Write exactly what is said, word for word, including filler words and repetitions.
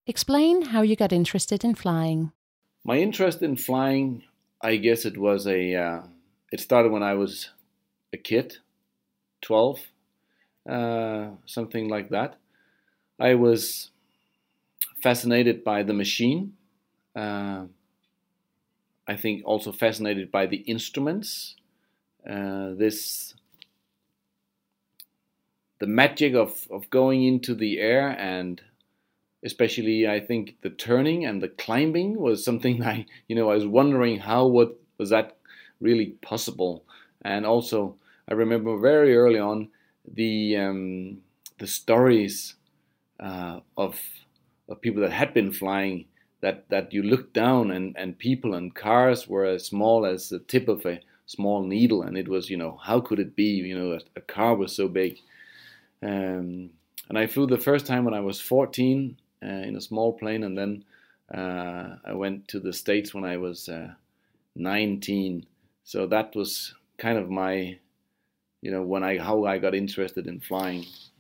Explain how you got interested in flying. My interest in flying, I guess it was a, uh, it started when I was a kid, twelve, uh, something like that. I was fascinated by the machine. Uh, I think also fascinated by the instruments. Uh, this the magic of, of going into the air, and especially I think the turning and the climbing was something I you know I was wondering how what was that really possible. And also I remember very early on the um, the stories uh, of of people that had been flying, that that you looked down, and and people and cars were as small as the tip of a small needle, and it was, you know how could it be, you know a, a car was so big. um, and I flew the first time when I was fourteen, uh, in a small plane, and then uh, I went to the States when I was uh, nineteen. So that was kind of my, you know when I how I got interested in flying.